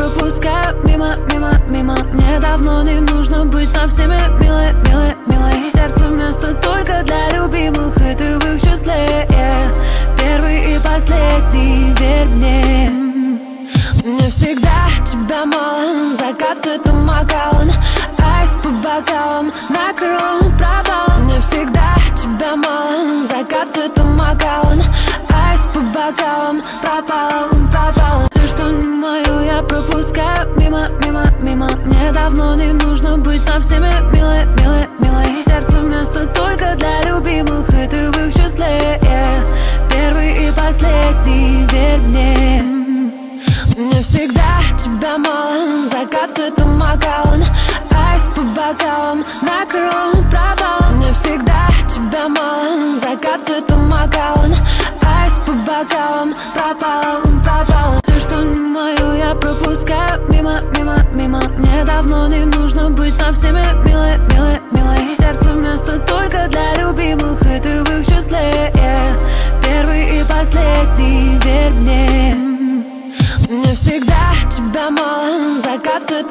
пропускаю мимо, мимо, мимо. Мне давно не нужно быть со всеми милой, милой, милой. В сердце место только для любимых, и ты в их числе, yeah. Первый и последний, верь мне. Мне всегда тебя мало. Закат цветом макалон, айс по бокалам, накрыл пропалом. Мне всегда тебя мало. Закат цветом макалон, айс по бокалам, пропалом, пропалом. Все, что не мое, я пропускаю мимо, мимо, мимо. Мне давно не нужно быть со всеми милой, милой, милой. В сердце место только для любимых, и ты в их числе, yeah. Первый и последний, верь мне. Мне всегда тебя мало. Закат цветом макалон, айс по бокалам, накрыл пропалом. Мне всегда тебя мало. Закат цветом макалон, айс по бокалам, пропалом, пропалом. Все, что не мое, я пропускаю мимо, мимо, мимо. Мне давно не нужно быть со всеми милой, милой, милой. В сердце место только для любимых, и ты в их числе, yeah. Первый и последний, верь мне. Мне всегда тебя мало. Закат цветом